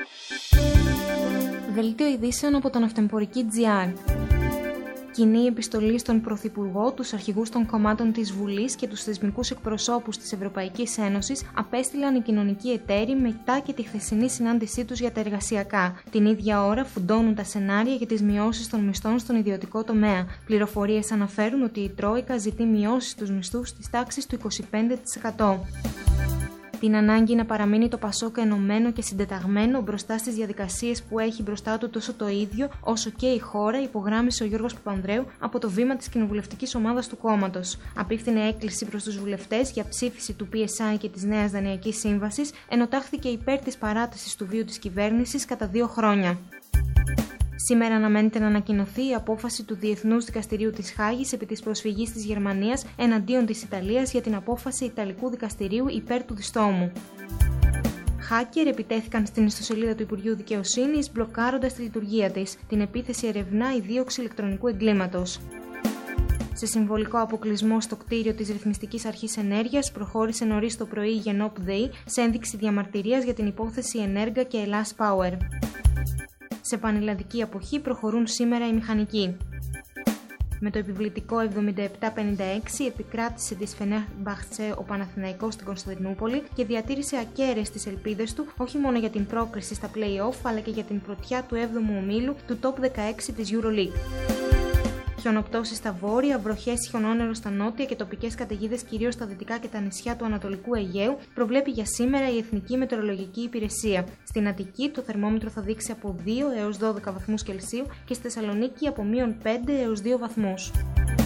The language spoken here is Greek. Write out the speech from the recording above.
Δελτίο ειδήσεων από τον Αυτοεμπορική.gr. Κοινή επιστολή στον Πρωθυπουργό, τους αρχηγούς των κομμάτων της Βουλής και τους θεσμικούς εκπροσώπους της Ευρωπαϊκής Ένωσης απέστειλαν οι κοινωνικοί εταίροι μετά και τη χθεσινή συνάντησή τους για τα εργασιακά. Την ίδια ώρα φουντώνουν τα σενάρια για τις μειώσεις των μισθών στον ιδιωτικό τομέα. Πληροφορίες αναφέρουν ότι η Τρόικα ζητεί μειώσεις στους μισθούς της τάξης του 25%. Την ανάγκη να παραμείνει το Πασόκ ενωμένο και συντεταγμένο μπροστά στις διαδικασίες που έχει μπροστά του τόσο το ίδιο όσο και η χώρα, υπογράμμισε ο Γιώργος Παπανδρέου από το βήμα της κοινοβουλευτικής ομάδας του κόμματος. Απίφθινε έκκληση προς τους βουλευτές για ψήφιση του PSI και της νέας δανειακής σύμβασης, ενώ τάχθηκε υπέρ της παράτασης του βίου της κυβέρνησης κατά 2 χρόνια. Σήμερα αναμένεται να ανακοινωθεί η απόφαση του Διεθνούς Δικαστηρίου της Χάγης επί της προσφυγής της Γερμανίας εναντίον της Ιταλίας για την απόφαση Ιταλικού Δικαστηρίου υπέρ του διστόμου. Hacker επιτέθηκαν στην ιστοσελίδα του Υπουργείου Δικαιοσύνης, μπλοκάροντας τη λειτουργία της. Την επίθεση ερευνά η δίωξη ηλεκτρονικού εγκλήματος. Σε συμβολικό αποκλεισμό στο κτίριο της Ρυθμιστικής Αρχής Ενέργειας, προχώρησε νωρίς το πρωί η Γενόπ ΔΕΗ σε ένδειξη διαμαρτυρίας για την υπόθεση Ενέργα και Ελλάς Power. Σε πανελλαδική αποχή προχωρούν σήμερα οι μηχανικοί. Με το επιβλητικό 77-56 επικράτησε τη Φενέρμπαχτσε ο Παναθηναϊκός στην Κωνσταντινούπολη και διατήρησε ακέραιες τις ελπίδες του όχι μόνο για την πρόκριση στα play-off αλλά και για την πρωτιά του 7ου ομίλου του top 16 της EuroLeague. Χιονοπτώσεις στα βόρεια, βροχές, χιονόνερο στα νότια και τοπικές καταιγίδες κυρίως στα δυτικά και τα νησιά του Ανατολικού Αιγαίου προβλέπει για σήμερα η Εθνική Μετεωρολογική Υπηρεσία. Στην Αττική το θερμόμετρο θα δείξει από 2 έως 12 βαθμούς Κελσίου και στη Θεσσαλονίκη από -5 έως 2 βαθμούς.